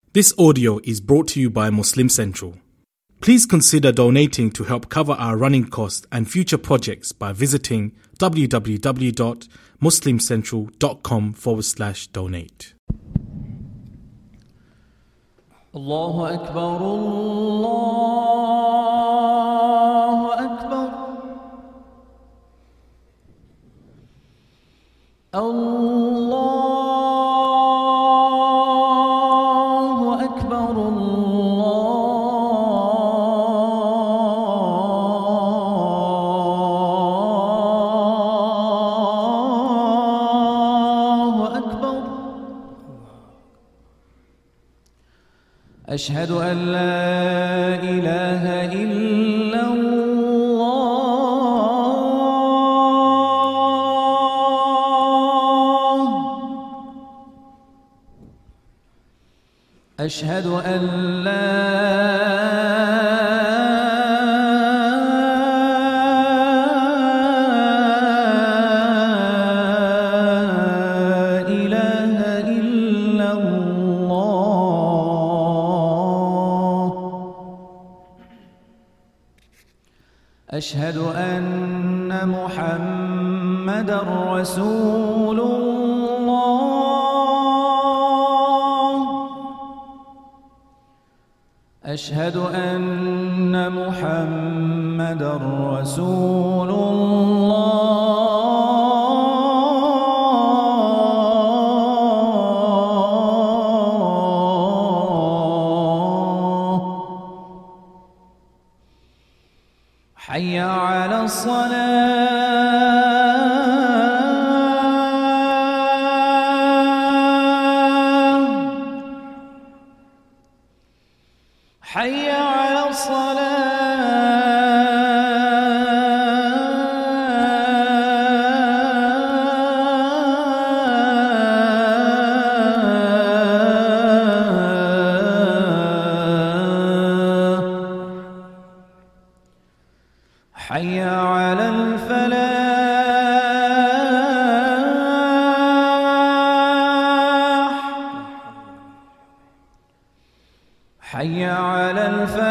This audio is brought to you by Muslim Central. Please consider donating to help cover our running costs and future projects by visiting www.muslimcentral.com/donate. Allahu Akbar, Allahu Akbar, Allahu Akbar, Allahu Akbar. أشهد أن لا إله إلا الله. أشهد أن لا أشهد أن محمدًا رسول الله. أشهد أن محمدًا رسول حي على الصلاة، حي على حي على الفلاح، حي على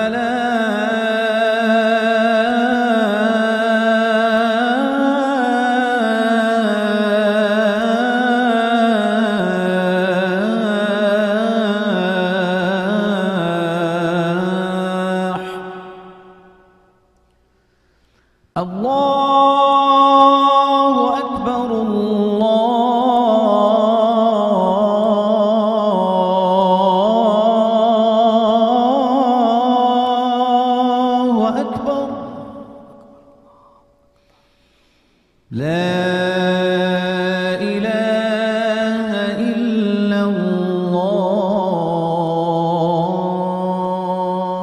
الله أكبر، الله أكبر. لا إله إلا الله.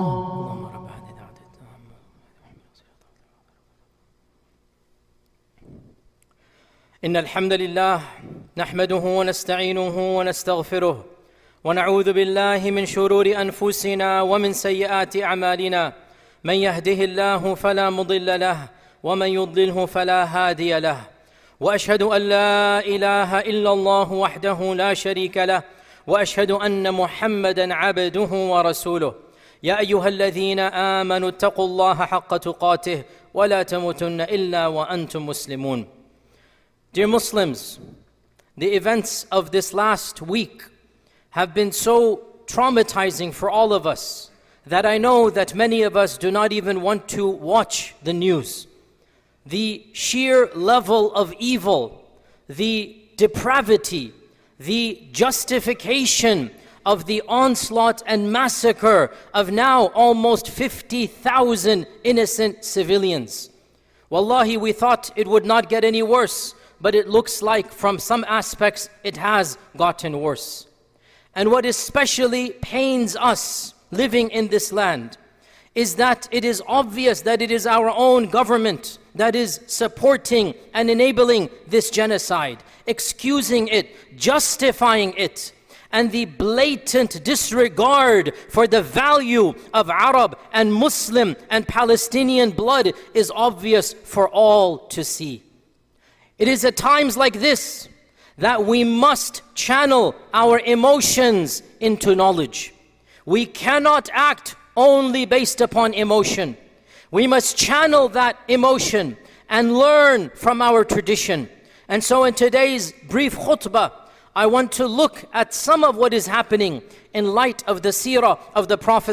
إن الحمد لله نحمده ونستعينه ونستغفره ونعوذ بالله من شرور أنفسنا ومن سيئات أعمالنا. من يهده الله فلا مضل له ومن يضلله فلا هادي له. وأشهد أن لا إله إلا الله وحده لا شريك له، وأشهد أن محمدًا عبده ورسوله. يا أيها الذين آمنوا اتقوا الله حق تقاته ولا تموتن إلا وأنتم مسلمون. Dear Muslims, the events of this last week have been so traumatizing for all of us that I know that many of us do not even want to watch the news. The sheer level of evil, the depravity, the justification of the onslaught and massacre of now almost 50,000 innocent civilians. Wallahi, we thought it would not get any worse, but it looks like from some aspects it has gotten worse. And what especially pains us living in this land is that it is obvious that it is our own government that is supporting and enabling this genocide, excusing it, justifying it. And the blatant disregard for the value of Arab and Muslim and Palestinian blood is obvious for all to see. It is at times like this that we must channel our emotions into knowledge. We cannot act only based upon emotion. We must channel that emotion and learn from our tradition. And so in today's brief khutbah, I want to look at some of what is happening in light of the seerah of the Prophet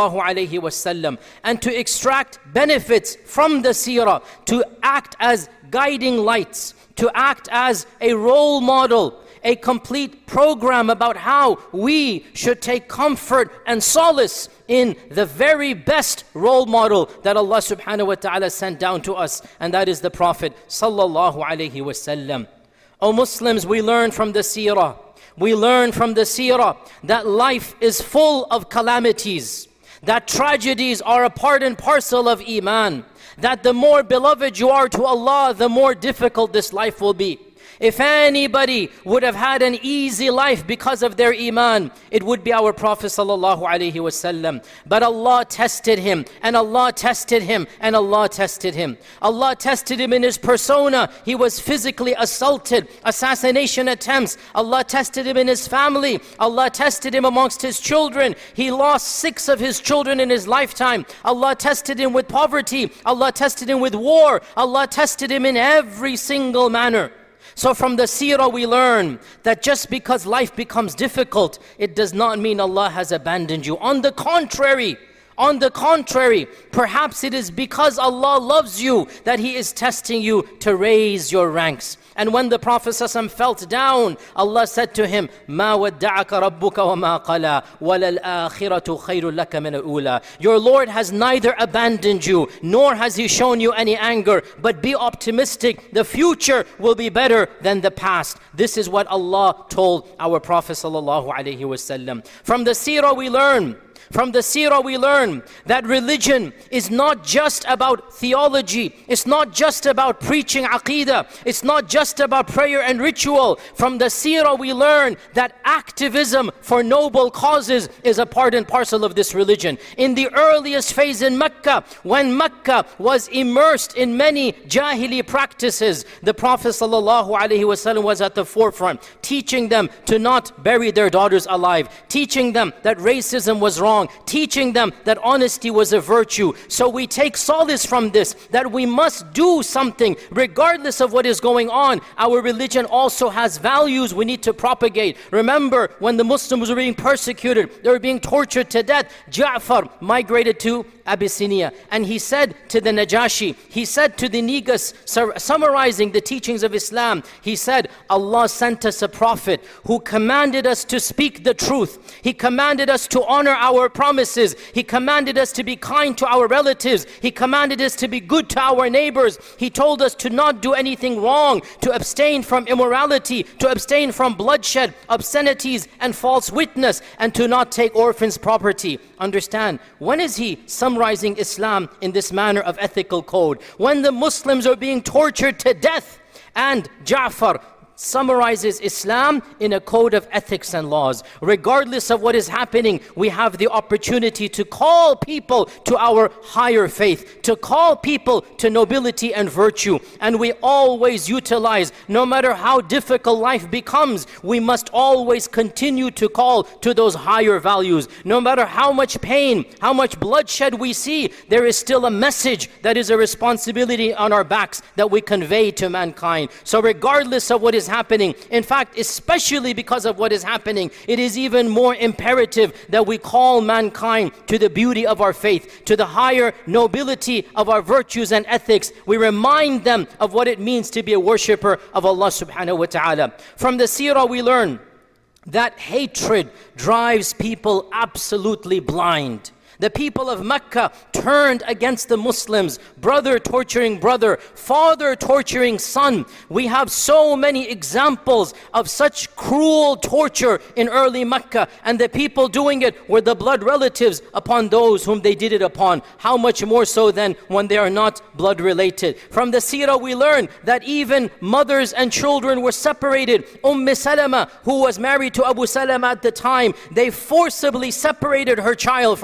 ﷺ, and to extract benefits from the seerah, to act as guiding lights, to act as a role model, a complete program about how we should take comfort and solace in the very best role model that Allah subhanahu wa ta'ala sent down to us, and that is the Prophet sallallahu alaihi wasallam. O Muslims, we learn from the seerah. We learn from the seerah that life is full of calamities, that tragedies are a part and parcel of Iman, that the more beloved you are to Allah, the more difficult this life will be. If anybody would have had an easy life because of their Iman, it would be our Prophet sallallahu alaihi wasallam. But Allah tested him, and Allah tested him, and Allah tested him. Allah tested him in his persona. He was physically assaulted, assassination attempts. Allah tested him in his family. Allah tested him amongst his children. He lost 6 of his children in his lifetime. Allah tested him with poverty. Allah tested him with war. Allah tested him in every single manner. So from the seerah we learn that just because life becomes difficult, it does not mean Allah has abandoned you. On the contrary, perhaps it is because Allah loves you that He is testing you to raise your ranks. And when the Prophet ﷺ felt down, Allah said to him, مَا وَدَّعَكَ رَبُّكَ وَمَا قَلَى وَلَلْآخِرَةُ خَيْرٌ لَكَ مِنَ الْأُولَى. Your Lord has neither abandoned you, nor has He shown you any anger, but be optimistic, the future will be better than the past. This is what Allah told our Prophet ﷺ. From the seerah we learn that religion is not just about theology. It's not just about preaching aqeedah. It's not just about prayer and ritual. From the seerah we learn that activism for noble causes is a part and parcel of this religion. In the earliest phase in Mecca, when Mecca was immersed in many jahili practices, the Prophet ﷺ was at the forefront, teaching them to not bury their daughters alive, teaching them that racism was wrong, teaching them that honesty was a virtue. So we take solace from this, that we must do something regardless of what is going on. Our religion also has values we need to propagate. Remember, when the Muslims were being persecuted, they were being tortured to death, Ja'far migrated to Abyssinia, and he said to the Najashi, he said to the Negus, summarizing the teachings of Islam, he said, Allah sent us a prophet who commanded us to speak the truth. He commanded us to honor our promises. He commanded us to be kind to our relatives. He commanded us to be good to our neighbors. He told us to not do anything wrong, to abstain from immorality, to abstain from bloodshed, obscenities, and false witness, and to not take orphans' property. Understand, when is he summarizing Islam in this manner of ethical code? When the Muslims are being tortured to death, and Ja'far summarizes Islam in a code of ethics and laws. Regardless of what is happening, we have the opportunity to call people to our higher faith, to call people to nobility and virtue. And we always utilize, no matter how difficult life becomes, we must always continue to call to those higher values. No matter how much pain, how much bloodshed we see, there is still a message that is a responsibility on our backs that we convey to mankind. So regardless of what is happening, in fact, especially because of what is happening, it is even more imperative that we call mankind to the beauty of our faith, to the higher nobility of our virtues and ethics. We remind them of what it means to be a worshipper of Allah subhanahu wa ta'ala. From the seerah we learn that hatred drives people absolutely blind. The people of Mecca turned against the Muslims, brother torturing brother, father torturing son. We have so many examples of such cruel torture in early Mecca, and the people doing it were the blood relatives upon those whom they did it upon. How much more so then when they are not blood related? From the seerah we learn that even mothers and children were separated. Salama, who was married to Abu Salama at the time, they forcibly separated her child from her.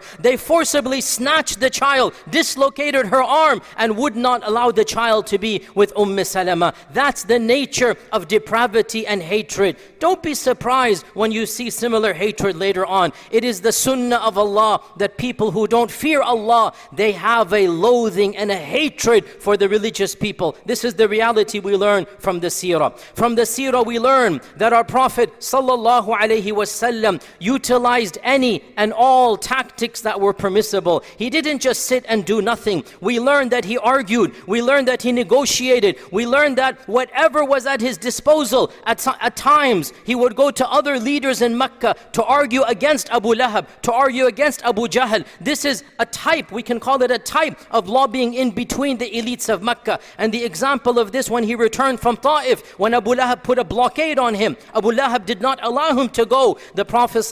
They forcibly snatched the child, dislocated her arm, and would not allow the child to be with Salama. That's the nature of depravity and hatred. Don't be surprised when you see similar hatred later on. It is the sunnah of Allah that people who don't fear Allah, they have a loathing and a hatred for the religious people. This is the reality we learn from the seerah. From the seerah we learn that our Prophet sallallahu alaihi wasallam utilized any and all tactics that were permissible. He didn't just sit and do nothing. We learned that he argued. We learned that he negotiated. We learned that whatever was at his disposal, at times he would go to other leaders in Mecca to argue against Abu Lahab, to argue against Abu Jahl. This is a type, we can call it a type of lobbying in between the elites of Mecca. And the example of this, when he returned from Ta'if, when Abu Lahab put a blockade on him, Abu Lahab did not allow him to go. The Prophet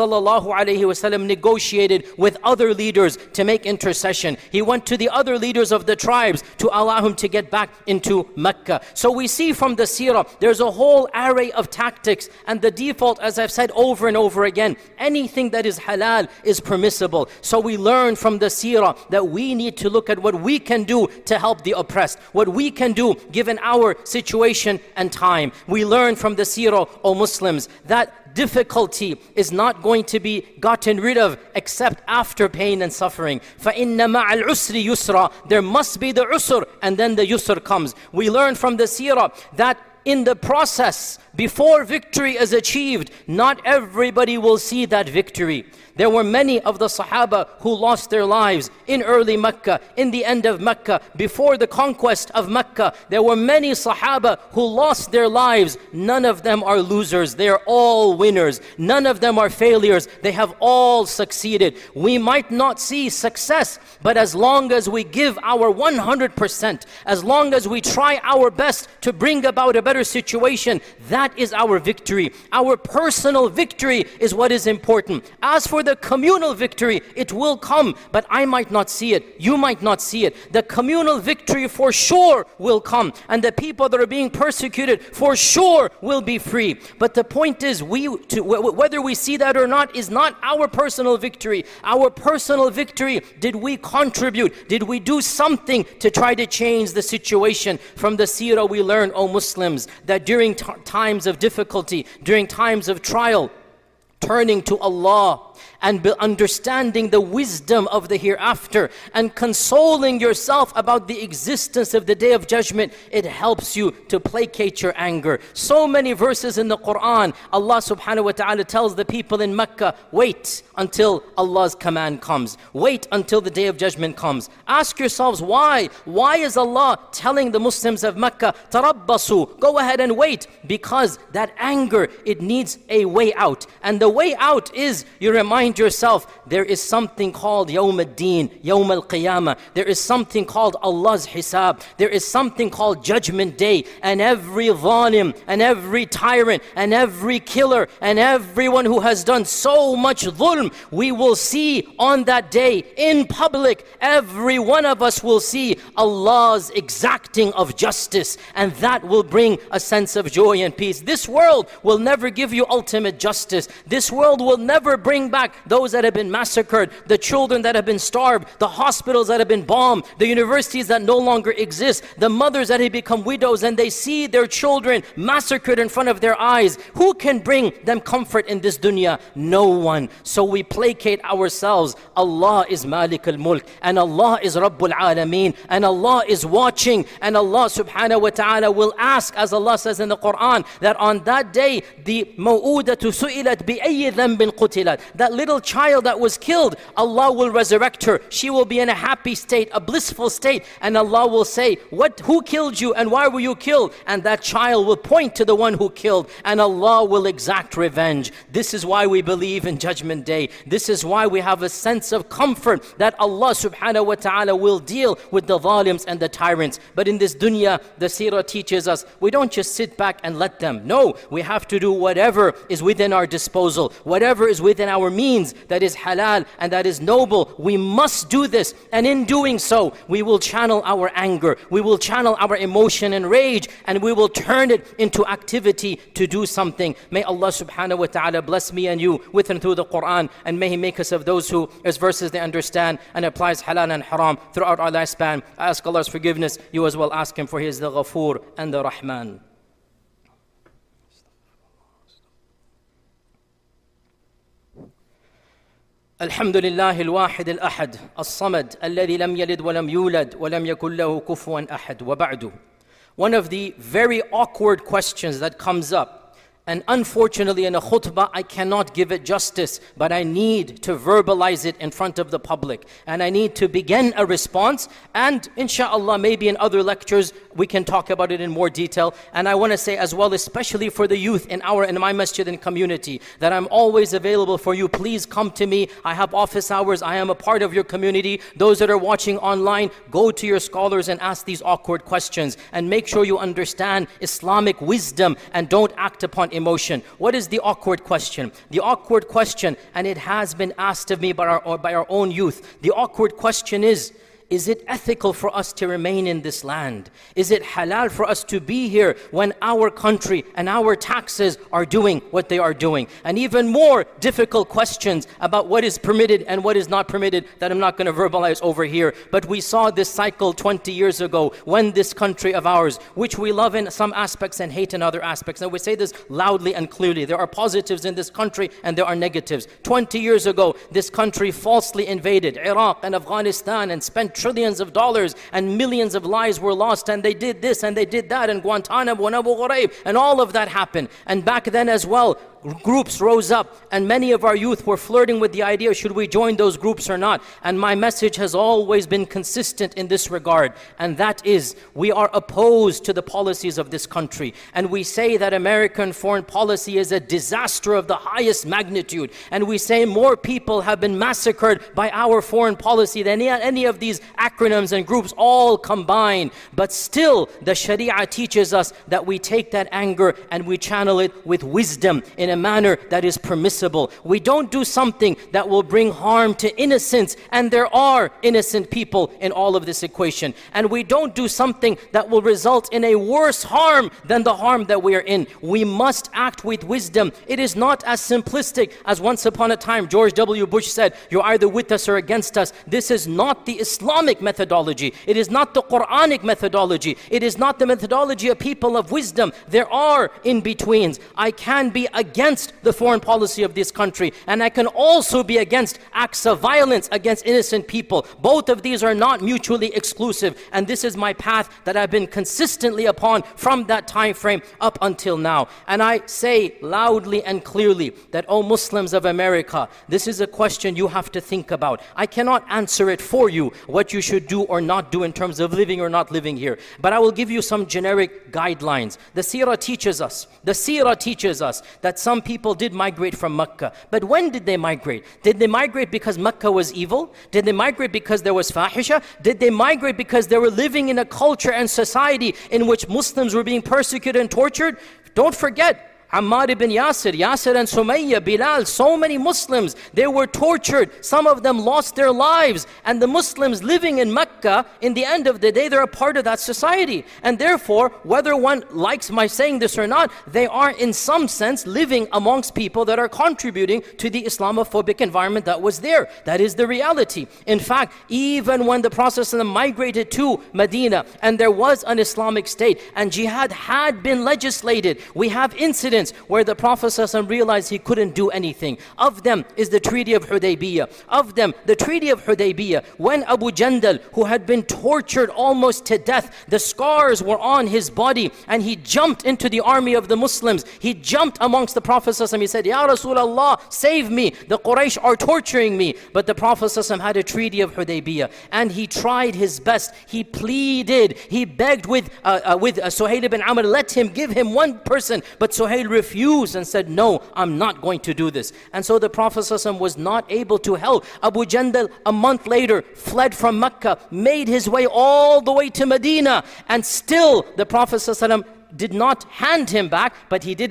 ﷺ negotiated with other leaders to make intercession. He went to the other leaders of the tribes to allow him to get back into Mecca. So we see from the seerah, there's a whole array of tactics, and the default, as I've said over and over again, anything that is halal is permissible. So we learn from the seerah that we need to look at what we can do to help the oppressed, what we can do given our situation and time. We learn from the seerah, O Muslims, that difficulty is not going to be gotten rid of except after pain and suffering. فَإِنَّ مَعَ الْعُسْرِ يُسْرًا. There must be the usr, and then the yusr comes. We learn from the seerah that in the process, before victory is achieved, not everybody will see that victory. There were many of the Sahaba who lost their lives in early Mecca, in the end of Mecca, before the conquest of Mecca. There were many Sahaba who lost their lives. None of them are losers. They are all winners. None of them are failures. They have all succeeded. We might not see success, but as long as we give our 100%, as long as we try our best to bring about a better situation, that is our victory. Our personal victory is what is important. As for the communal victory, it will come, but I might not see it. You might not see it. The communal victory for sure will come, and the people that are being persecuted for sure will be free. But the point is, whether we see that or not is not our personal victory. Our personal victory, did we contribute? Did we do something to try to change the situation? From the seerah we learn, O Muslims, that during times of difficulty, during times of trial, turning to Allah and understanding the wisdom of the hereafter and consoling yourself about the existence of the Day of Judgment, it helps you to placate your anger. So many verses in the Quran, Allah subhanahu wa ta'ala tells the people in Mecca, wait until Allah's command comes. Wait until the Day of Judgment comes. Ask yourselves why? Why is Allah telling the Muslims of Mecca, tarabbasu, go ahead and wait? Because that anger, it needs a way out. And the way out is, you remind yourself, there is something called Yawm al-Din, Yawm al-Qiyamah. There is something called Allah's Hisab. There is something called Judgment Day. And every zalim, and every tyrant, and every killer, and everyone who has done so much dhulm, we will see on that day in public, every one of us will see Allah's exacting of justice. And that will bring a sense of joy and peace. This world will never give you ultimate justice. This world will never bring back those that have been massacred, the children that have been starved, the hospitals that have been bombed, the universities that no longer exist, the mothers that have become widows and they see their children massacred in front of their eyes. Who can bring them comfort in this dunya? No one. So we placate ourselves. Allah is Malik al-Mulk, and Allah is Rabbul Alameen, and Allah is watching, and Allah subhanahu wa ta'ala will ask, as Allah says in the Quran, that on that day, the maw'udatu su'ilat bi'ayyi dhanbin qutilat, that little child that was killed, Allah will resurrect her. She will be in a happy state, a blissful state, and Allah will say, who killed you and why were you killed? And that child will point to the one who killed, and Allah will exact revenge. This is why we believe in Judgment Day. This is why we have a sense of comfort that Allah subhanahu wa ta'ala will deal with the zalims and the tyrants. But in this dunya, the seerah teaches us, we don't just sit back and let them. No, we have to do whatever is within our disposal, whatever is within our means that is halal and that is noble. We must do this. And in doing so, we will channel our anger. We will channel our emotion and rage, and we will turn it into activity to do something. May Allah subhanahu wa ta'ala bless me and you with and through the Quran, and may He make us of those who, as verses they understand and applies halal and haram throughout our lifespan. I ask Allah's forgiveness. You as well ask Him, for He is the Ghafoor and the Rahman. الحمد لله الواحد الأحد الصمد الذي لم يلد ولم يولد ولم يكن له كفوا أحد وبعد. One of the very awkward questions that comes up, and unfortunately in a khutbah I cannot give it justice, but I need to verbalize it in front of the public, and I need to begin a response, and inshallah maybe in other lectures we can talk about it in more detail. And I want to say as well, especially for the youth in my masjid and community, that I'm always available for you. Please come to me. I have office hours. I am a part of your community. Those that are watching online, go to your scholars and ask these awkward questions, and make sure you understand Islamic wisdom and don't act upon emotion. What is the awkward question? The awkward question, and it has been asked of me by our own youth, the awkward question is it ethical for us to remain in this land? Is it halal for us to be here when our country and our taxes are doing what they are doing? And even more difficult questions about what is permitted and what is not permitted that I'm not going to verbalize over here. But we saw this cycle 20 years ago when this country of ours, which we love in some aspects and hate in other aspects. And we say this loudly and clearly. There are positives in this country and there are negatives. 20 years ago, this country falsely invaded Iraq and Afghanistan and spent trillions of dollars, and millions of lives were lost, and they did this and they did that, and Guantanamo and Abu Ghraib, and all of that happened. And back then as well, groups rose up, and many of our youth were flirting with the idea, should we join those groups or not? And my message has always been consistent in this regard, and that is, we are opposed to the policies of this country, and we say that American foreign policy is a disaster of the highest magnitude, and we say more people have been massacred by our foreign policy than any of these acronyms and groups all combined. But still, the Sharia teaches us that we take that anger and we channel it with wisdom in a manner that is permissible. We don't do something that will bring harm to innocents, and there are innocent people in all of this equation. And we don't do something that will result in a worse harm than the harm that we are in. We must act with wisdom. It is not as simplistic as once upon a time George W. Bush said, you're either with us or against us. This is not the Islamic methodology. It is not the Quranic methodology. It is not the methodology of people of wisdom. There are in-betweens. I can be against the foreign policy of this country, and I can also be against acts of violence against innocent people. Both of these are not mutually exclusive, and this is my path that I've been consistently upon from that time frame up until now. And I say loudly and clearly that, oh Muslims of America, this is a question you have to think about. I cannot answer it for you, what you should do or not do in terms of living or not living here. But I will give you some generic guidelines. The seerah teaches us that some people did migrate from Mecca. But when did they migrate? Did they migrate because Mecca was evil? Did they migrate because there was fahisha? Did they migrate because they were living in a culture and society in which Muslims were being persecuted and tortured? Don't forget, Ammar ibn Yasir and Sumayya, Bilal, so many Muslims, they were tortured. Some of them lost their lives. And the Muslims living in Mecca, in the end of the day, they're a part of that society. And therefore, whether one likes my saying this or not, they are in some sense living amongst people that are contributing to the Islamophobic environment that was there. That is the reality. In fact, even when the Prophet ﷺ migrated to Medina and there was an Islamic state and jihad had been legislated, we have incidents where the Prophet ﷺ realized he couldn't do anything. Of them is the Treaty of Hudaybiyah. Of them, the Treaty of Hudaybiyah, when Abu Jandal, who had been tortured almost to death, the scars were on his body, and he jumped into the army of the Muslims. He jumped amongst the Prophet ﷺ. He said, Ya Rasulullah, save me. The Quraysh are torturing me. But the Prophet ﷺ had a Treaty of Hudaybiyah, and he tried his best. He pleaded. He begged with Suhail ibn Amr, let him give him one person. But Suhail refused and said, no, I'm not going to do this. And so the Prophet ﷺ was not able to help. Abu Jandal, a month later, fled from Mecca, made his way all the way to Medina, and still the Prophet ﷺ did not hand him back, but he didn't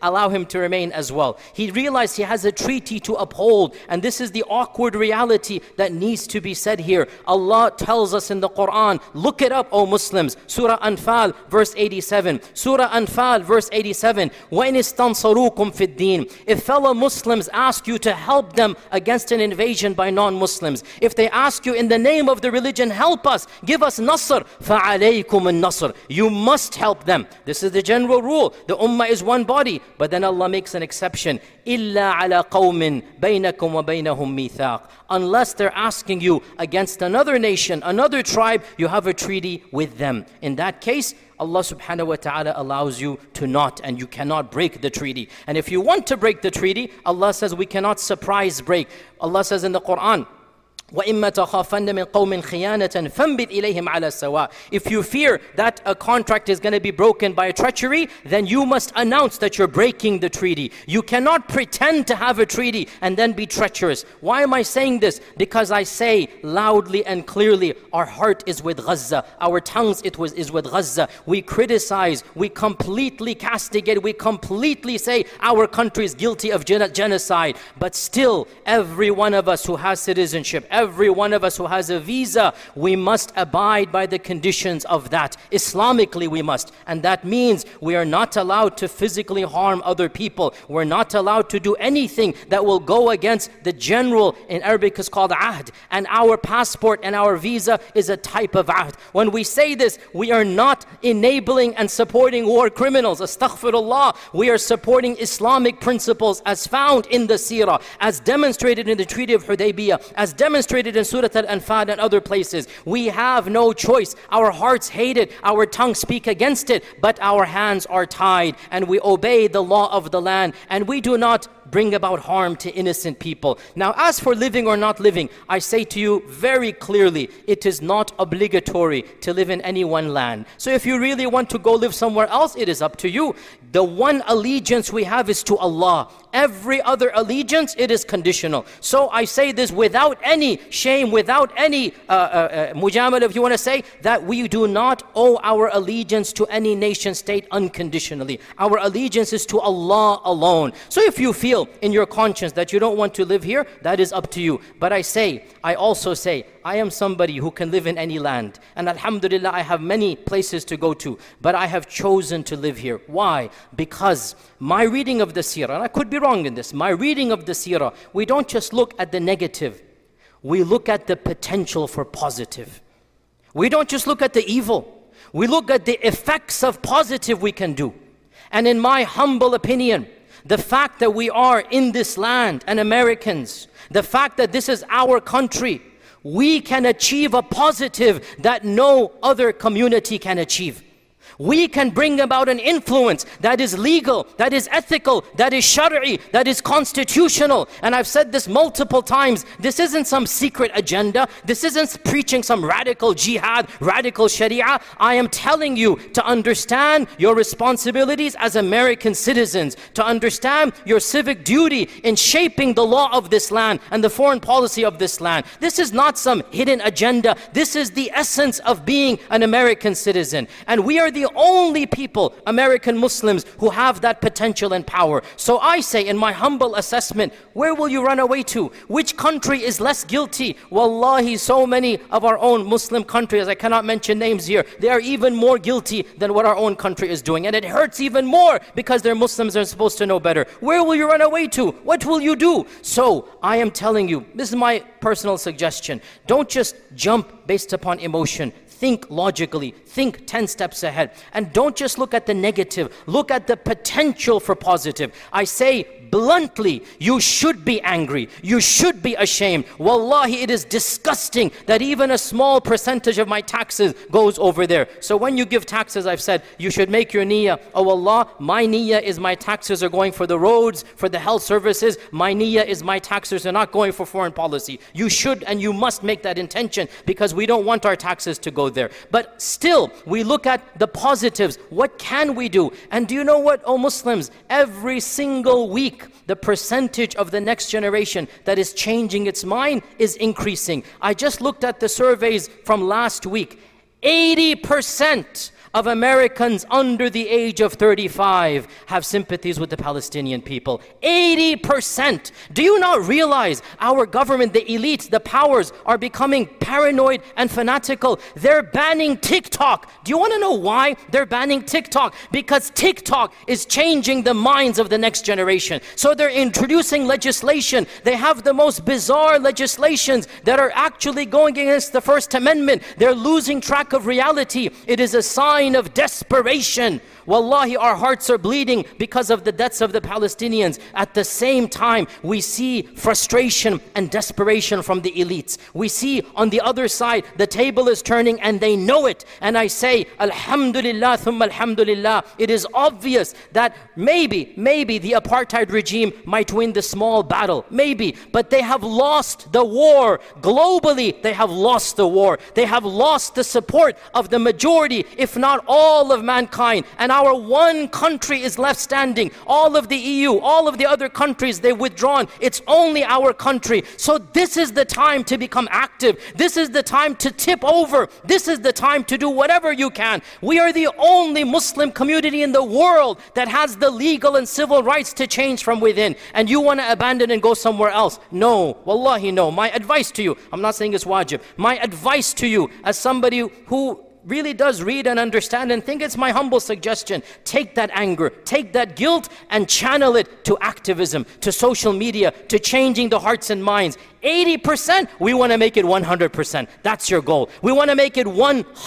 allow him to remain as well. He realized he has a treaty to uphold, and this is the awkward reality that needs to be said here. Allah tells us in the Quran, look it up, O Muslims, Surah Anfal, verse 87. Surah Anfal, verse 87, وَإِنِ اسْتَنْصَرُوكُمْ فِي الدِّينِ. If fellow Muslims ask you to help them against an invasion by non-Muslims, if they ask you in the name of the religion, help us, give us nasr, فَعَلَيْكُمُ النَّصْرِ. You must help them. This is the general rule. The ummah is one body. But then Allah makes an exception. إِلَّا عَلَى قَوْمٍ بَيْنَكُمْ وَبَيْنَهُمْ مِيثَاقٌ. Unless they're asking you against another nation, another tribe, you have a treaty with them. In that case, Allah subhanahu wa ta'ala allows you to not, and you cannot break the treaty. And if you want to break the treaty, Allah says we cannot surprise break. Allah says in the Quran, وَإِمَّا تَخَافَنَّ مِنْ قَوْمٍ خِيَانَةً فَانْبِذْ إِلَيْهِمْ عَلَى السَّوَاءِ. If you fear that a contract is going to be broken by a treachery, then you must announce that you're breaking the treaty. You cannot pretend to have a treaty and then be treacherous. Why am I saying this? Because I say loudly and clearly, our heart is with Gaza. Our tongues is with Gaza. We criticize, we completely castigate, we completely say our country is guilty of genocide. But still, every one of us who has citizenship, every one of us who has a visa, we must abide by the conditions of that. Islamically we must. And that means we are not allowed to physically harm other people. We're not allowed to do anything that will go against the general, in Arabic is called ahd. And our passport and our visa is a type of ahd. When we say this, we are not enabling and supporting war criminals. Astaghfirullah. We are supporting Islamic principles as found in the seerah, as demonstrated in the Treaty of Hudaybiyah, as demonstrated in Surah Al-Anfal and other places. We have no choice. Our hearts hate it, our tongues speak against it, but our hands are tied and we obey the law of the land, and we do not bring about harm to innocent people. Now, as for living or not living, I say to you very clearly, it is not obligatory to live in any one land. So if you really want to go live somewhere else, it is up to you. The one allegiance we have is to Allah. Every other allegiance, it is conditional. So I say this without any shame, without any mujamal, if you want to say, that we do not owe our allegiance to any nation state unconditionally. Our allegiance is to Allah alone. So if you feel in your conscience that you don't want to live here, that is up to you. But I also say, I am somebody who can live in any land. And alhamdulillah, I have many places to go to. But I have chosen to live here. Why? Because my reading of the seerah, and I could be wrong in this, my reading of the seerah, we don't just look at the negative. We look at the potential for positive. We don't just look at the evil. We look at the effects of positive we can do. And in my humble opinion, the fact that we are in this land and Americans, the fact that this is our country, we can achieve a positive that no other community can achieve. We can bring about an influence that is legal, that is ethical, that is shari'i, that is constitutional. And I've said this multiple times. This isn't some secret agenda. This isn't preaching some radical jihad, radical sharia. I am telling you to understand your responsibilities as American citizens, to understand your civic duty in shaping the law of this land and the foreign policy of this land. This is not some hidden agenda. This is the essence of being an American citizen. And we are the only people, American Muslims, who have that potential and power. So I say, in my humble assessment, where will you run away to? Which country is less guilty? Wallahi, so many of our own Muslim countries, I cannot mention names here, they are even more guilty than what our own country is doing. And it hurts even more because they're Muslims, they're supposed to know better. Where will you run away to? What will you do? So I am telling you, this is my personal suggestion. Don't just jump based upon emotion. Think logically, think 10 steps ahead. And don't just look at the negative, look at the potential for positive. I say bluntly, you should be angry, you should be ashamed. Wallahi, it is disgusting that even a small percentage of my taxes goes over there. So when you give taxes, I've said, you should make your niyyah. Oh Allah, my niyyah is my taxes are going for the roads, for the health services. My niyyah is my taxes are not going for foreign policy. You should and you must make that intention, because we don't want our taxes to go there. But still, we look at the positives. What can we do? And do you know what, oh Muslims? Every single week, the percentage of the next generation that is changing its mind is increasing. I just looked at the surveys from last week. 80% of Americans under the age of 35 have sympathies with the Palestinian people. 80%. Do you not realize our government, the elites, the powers are becoming paranoid and fanatical? They're banning TikTok. Do you want to know why they're banning TikTok? Because TikTok is changing the minds of the next generation. So they're introducing legislation. They have the most bizarre legislations that are actually going against the First Amendment. They're losing track of reality. It is a sign of desperation. Wallahi, our hearts are bleeding because of the deaths of the Palestinians. At the same time, we see frustration and desperation from the elites. We see on the other side, the table is turning and they know it. And I say, Alhamdulillah, thumma Alhamdulillah. It is obvious that maybe the apartheid regime might win the small battle. Maybe. But they have lost the war. Globally, they have lost the war. They have lost the support of the majority, if not all of mankind. And our one country is left standing. All of the EU, all of the other countries, they've withdrawn. It's only our country. So this is the time to become active. This is the time to tip over. This is the time to do whatever you can. We are the only Muslim community in the world that has the legal and civil rights to change from within. And you want to abandon and go somewhere else? No, wallahi no. My advice to you, I'm not saying it's wajib. My advice to you as somebody who really does read and understand and think it's my humble suggestion, take that anger, take that guilt and channel it to activism, to social media, to changing the hearts and minds. 80%, we want to make it 100%. That's your goal. We want to make it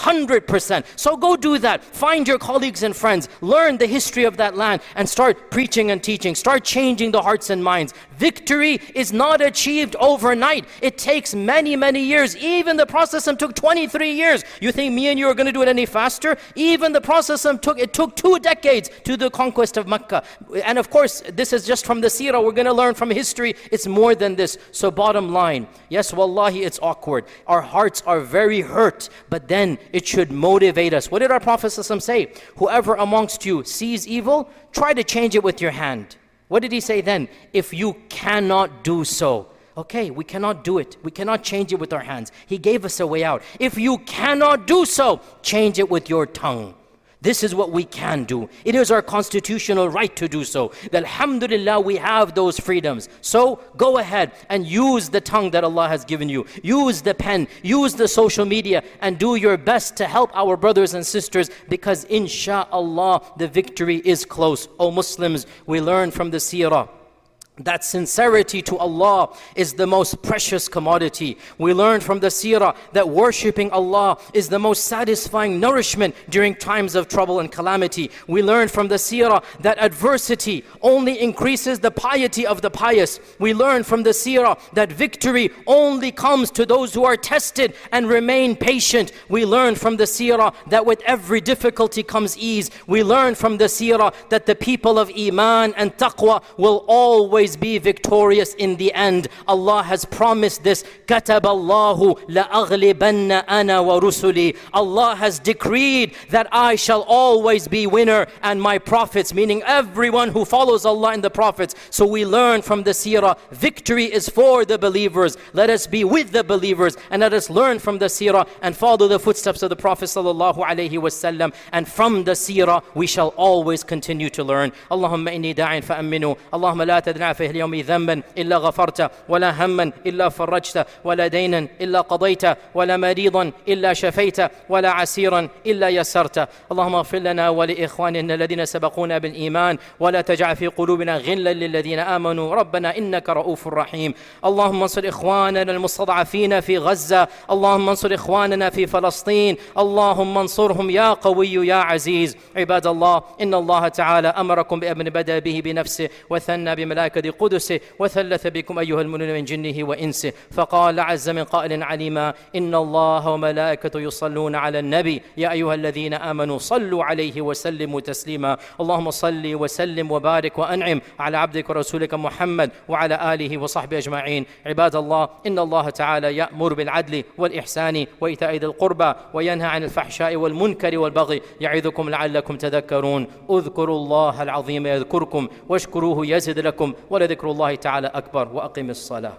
100%. So go do that. Find your colleagues and friends. Learn the history of that land and start preaching and teaching. Start changing the hearts and minds. Victory is not achieved overnight. It takes many, many years. Even the Prophet took 23 years. You think me and you are going to do it any faster? Even the Prophet took 2 decades to the conquest of Mecca. And of course, this is just from the seerah. We're going to learn from history. It's more than this. So bottom line, yes, wallahi, it's awkward. Our hearts are very hurt, but then it should motivate us. What did our Prophet say? Whoever amongst you sees evil, try to change it with your hand. What did he say then? If you cannot do so. Okay, we cannot do it. We cannot change it with our hands. He gave us a way out. If you cannot do so, change it with your tongue. This is what we can do. It is our constitutional right to do so. Alhamdulillah, we have those freedoms. So go ahead and use the tongue that Allah has given you. Use the pen, use the social media, and do your best to help our brothers and sisters, because insha'Allah, the victory is close. O Muslims, we learn from the seerah that sincerity to Allah is the most precious commodity. We learn from the seerah that worshipping Allah is the most satisfying nourishment during times of trouble and calamity. We learn from the seerah that adversity only increases the piety of the pious. We learn from the seerah that victory only comes to those who are tested and remain patient. We learn from the seerah that with every difficulty comes ease. We learn from the seerah that the people of Iman and Taqwa will always be victorious in the end. Allah has promised this. كَتَبَ اللَّهُ لَأَغْلِبَنَّ أَنَا وَرُسُلِي. Allah has decreed that I shall always be winner, and my prophets, meaning everyone who follows Allah and the prophets. So we learn from the seerah, victory is for the believers. Let us be with the believers, and let us learn from the seerah and follow the footsteps of the Prophet sallallahu alaihi wasallam. And from the seerah we shall always continue to learn. Allahumma inni da'in fa'aminu. Allahumma la tadna في اليوم ذنبا إلا غفرت ولا هما إلا فرجت ولا دينا إلا قضيت ولا مريضا إلا شفيت ولا عسيرا إلا يسرت. اللهم اغفر لنا ولإخواننا الذين سبقونا بالإيمان ولا تجعل في قلوبنا غلا للذين آمنوا ربنا إنك رؤوف رحيم. اللهم انصر إخواننا المستضعفين في غزة. اللهم انصر إخواننا في فلسطين. اللهم انصرهم يا قوي يا عزيز. عباد الله، إن الله تعالى أمركم بأمر بدأ به بنفسه وثنى بملائكة قدسه وثلث بكم أيها المؤمنون من جنه وإنسه، فقال عز من قائل عليما: إن الله وملائكته يصلون على النبي يا أيها الذين آمنوا صلوا عليه وسلموا تسليما. اللهم صل وسلم وبارك وأنعم على عبدك ورسولك محمد وعلى آله وصحبه أجمعين. عباد الله، إن الله تعالى يأمر بالعدل والإحسان وإيتاء ذي القربى وينهى عن الفحشاء والمنكر والبغي يعظكم لعلكم تذكرون. اذكروا الله العظيم يذكركم واشكروه يزد لكم ولذكر الله تعالى أكبر. وأقم الصلاة.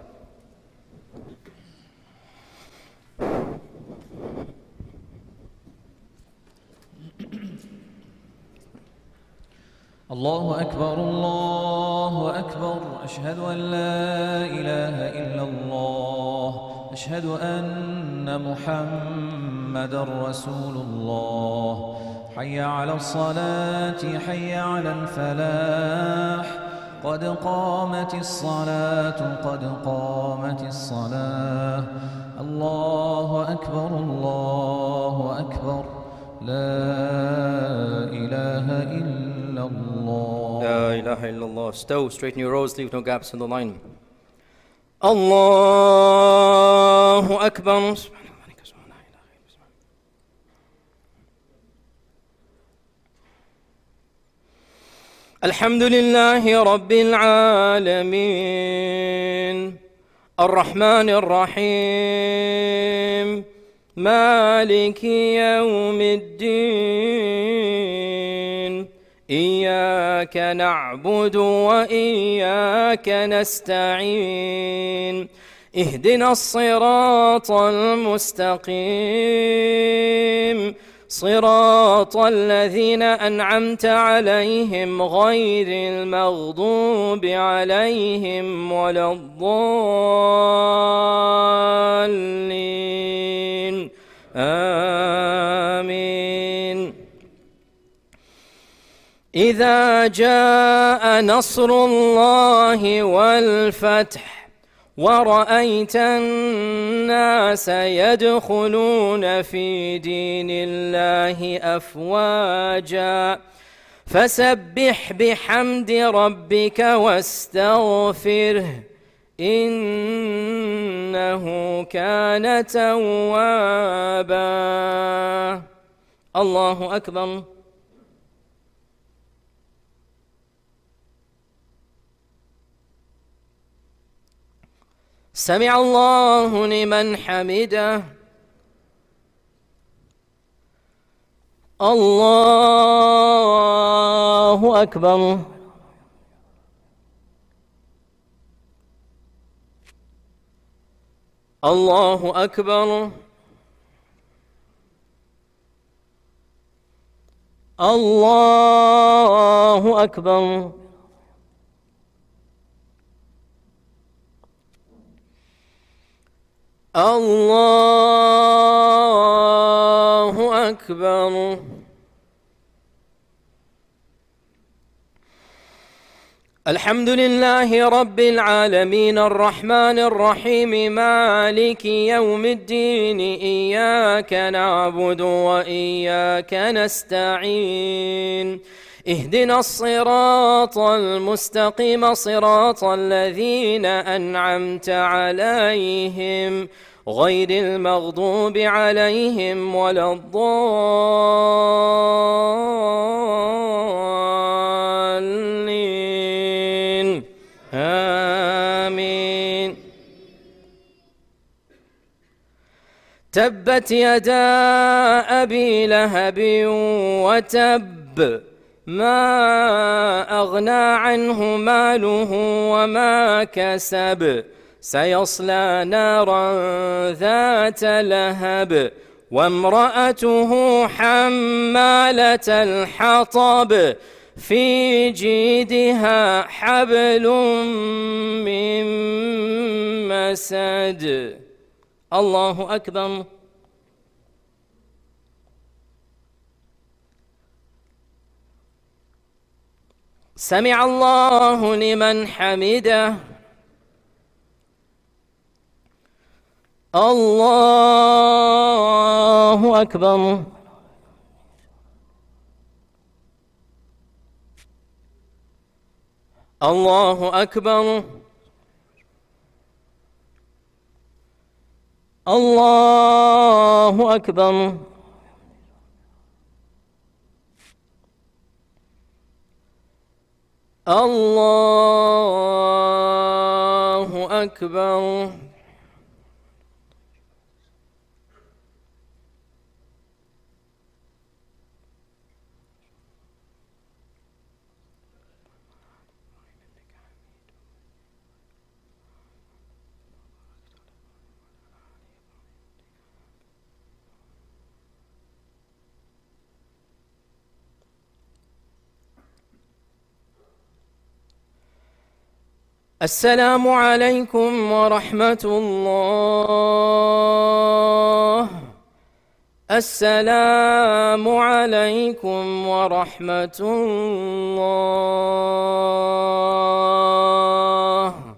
الله أكبر الله أكبر أشهد أن لا إله إلا الله أشهد أن محمدًا رسول الله حي على الصلاة حي على الفلاح قد قامت الصلاة قد قامت الصلاة الله أكبر لا إله إلا الله لا إله إلا الله. Stow, straighten your rows, leave no gaps in the line. Allahu Akbar. الحمد لله رب العالمين الرحمن الرحيم مالك يوم الدين إياك نعبد وإياك نستعين اهدنا الصراط المستقيم صراط الذين أنعمت عليهم غير المغضوب عليهم ولا الضالين آمين. إذا جاء نصر الله والفتح ورأيت الناس يدخلون في دين الله أفواجا فسبح بحمد ربك واستغفره إنه كان توابا. الله أكبر. سمع الله لمن حمده. الله أكبر. الله أكبر. الله أكبر. الله أكبر. الحمد لله رب العالمين الرحمن الرحيم مالك يوم الدين إياك نعبد وإياك نستعين اهدنا الصراط المستقيم صراط الذين أنعمت عليهم غير المغضوب عليهم ولا الضالين آمين. تبت يدا أبي لهب وتب ما أغنى عنه ماله وما كسب سيصلى نارا ذات لهب وامرأته حمالة الحطب في جيدها حبل من مسد. الله أكبر. سمع الله لمن حمده. الله أكبر. الله أكبر. الله أكبر. الله أكبر. السلام عليكم ورحمة الله. السلام عليكم ورحمة الله.